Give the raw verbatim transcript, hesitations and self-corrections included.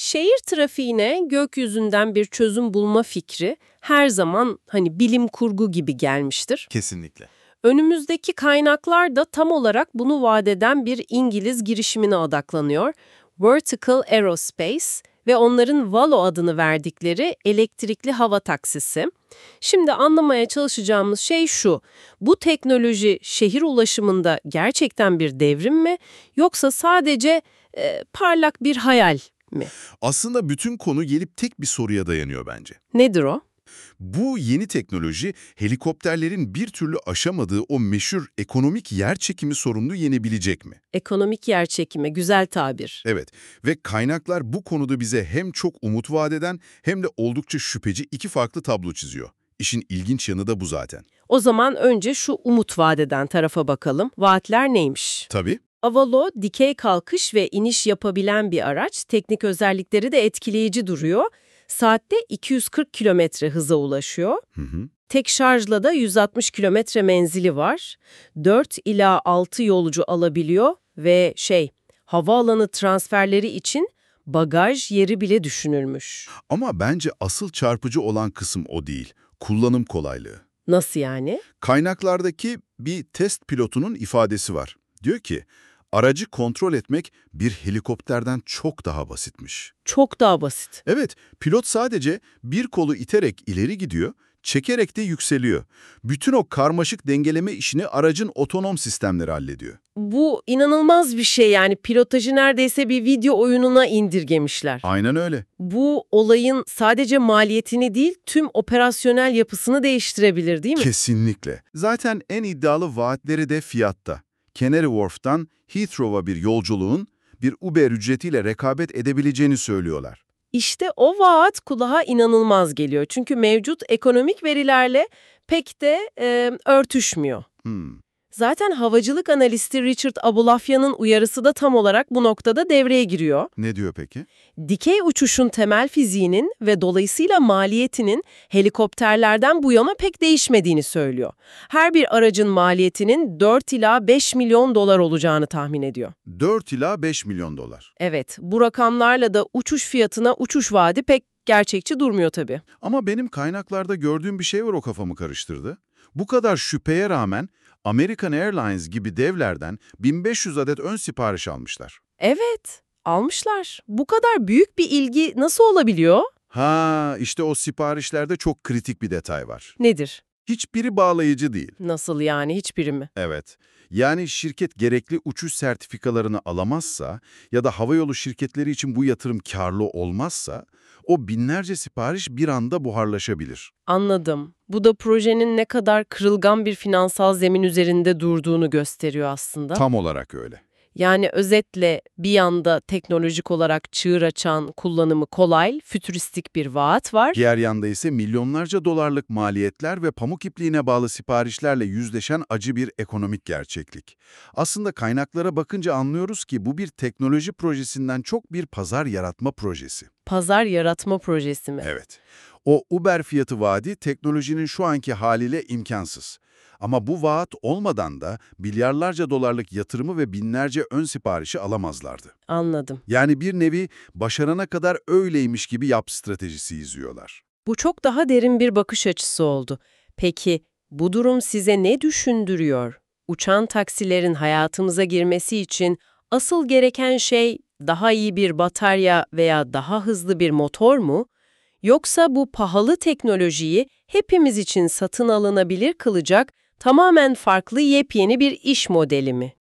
Şehir trafiğine gökyüzünden bir çözüm bulma fikri her zaman hani bilim kurgu gibi gelmiştir. Kesinlikle. Önümüzdeki kaynaklar da tam olarak bunu vaat eden bir İngiliz girişimine odaklanıyor. Vertical Aerospace ve onların Valo adını verdikleri elektrikli hava taksisi. Şimdi anlamaya çalışacağımız şey şu: bu teknoloji şehir ulaşımında gerçekten bir devrim mi, yoksa sadece e, parlak bir hayal mi? Aslında bütün konu gelip tek bir soruya dayanıyor bence. Nedir o? Bu yeni teknoloji helikopterlerin bir türlü aşamadığı o meşhur ekonomik yerçekimi sorununu yenebilecek mi? Ekonomik yerçekimi, güzel tabir. Evet ve kaynaklar bu konuda bize hem çok umut vaat eden hem de oldukça şüpheci iki farklı tablo çiziyor. İşin ilginç yanı da bu zaten. O zaman önce şu umut vaat eden tarafa bakalım. Vaatler neymiş? Tabii. Avalo, dikey kalkış ve iniş yapabilen bir araç. Teknik özellikleri de etkileyici duruyor. Saatte iki yüz kırk kilometre hıza ulaşıyor. Hı hı. Tek şarjla da yüz altmış kilometre menzili var. dört ila altı yolcu alabiliyor ve şey, havaalanı transferleri için bagaj yeri bile düşünülmüş. Ama bence asıl çarpıcı olan kısım o değil. Kullanım kolaylığı. Nasıl yani? Kaynaklardaki bir test pilotunun ifadesi var. Diyor ki, aracı kontrol etmek bir helikopterden çok daha basitmiş. Çok daha basit. Evet, pilot sadece bir kolu iterek ileri gidiyor, çekerek de yükseliyor. Bütün o karmaşık dengeleme işini aracın otonom sistemleri hallediyor. Bu inanılmaz bir şey, yani pilotajı neredeyse bir video oyununa indirgemişler. Aynen öyle. Bu olayın sadece maliyetini değil, tüm operasyonel yapısını değiştirebilir, değil mi? Kesinlikle. Zaten en iddialı vaatleri de fiyatta. Canary Wharf'tan Heathrow'a bir yolculuğun bir Uber ücretiyle rekabet edebileceğini söylüyorlar. İşte o vaat kulağa inanılmaz geliyor. Çünkü mevcut ekonomik verilerle pek de e, örtüşmüyor. Hmm. Zaten havacılık analisti Richard Abulafyan'ın uyarısı da tam olarak bu noktada devreye giriyor. Ne diyor peki? Dikey uçuşun temel fiziğinin ve dolayısıyla maliyetinin helikopterlerden bu yana pek değişmediğini söylüyor. Her bir aracın maliyetinin dört ila beş milyon dolar olacağını tahmin ediyor. dört ila beş milyon dolar. Evet, bu rakamlarla da uçuş fiyatına uçuş vaadi pek gerçekçi durmuyor tabii. Ama benim kaynaklarda gördüğüm bir şey var, o kafamı karıştırdı. Bu kadar şüpheye rağmen American Airlines gibi devlerden bin beş yüz adet ön sipariş almışlar. Evet, almışlar. Bu kadar büyük bir ilgi nasıl olabiliyor? Ha, işte o siparişlerde çok kritik bir detay var. Nedir? Hiçbiri bağlayıcı değil. Nasıl yani, hiçbiri mi? Evet. Yani şirket gerekli uçuş sertifikalarını alamazsa ya da havayolu şirketleri için bu yatırım karlı olmazsa o binlerce sipariş bir anda buharlaşabilir. Anladım. Bu da projenin ne kadar kırılgan bir finansal zemin üzerinde durduğunu gösteriyor aslında. Tam olarak öyle. Yani özetle bir yanda teknolojik olarak çığır açan, kullanımı kolay, fütüristik bir vaat var. Diğer yanda ise milyonlarca dolarlık maliyetler ve pamuk ipliğine bağlı siparişlerle yüzleşen acı bir ekonomik gerçeklik. Aslında kaynaklara bakınca anlıyoruz ki bu bir teknoloji projesinden çok bir pazar yaratma projesi. Pazar yaratma projesi mi? Evet. O Uber fiyatı vaadi teknolojinin şu anki haliyle imkansız. Ama bu vaat olmadan da milyarlarca dolarlık yatırımı ve binlerce ön siparişi alamazlardı. Anladım. Yani bir nevi başarana kadar öyleymiş gibi yap stratejisi izliyorlar. Bu çok daha derin bir bakış açısı oldu. Peki bu durum size ne düşündürüyor? Uçan taksilerin hayatımıza girmesi için asıl gereken şey daha iyi bir batarya veya daha hızlı bir motor mu? Yoksa bu pahalı teknolojiyi hepimiz için satın alınabilir kılacak tamamen farklı yepyeni bir iş modeli mi?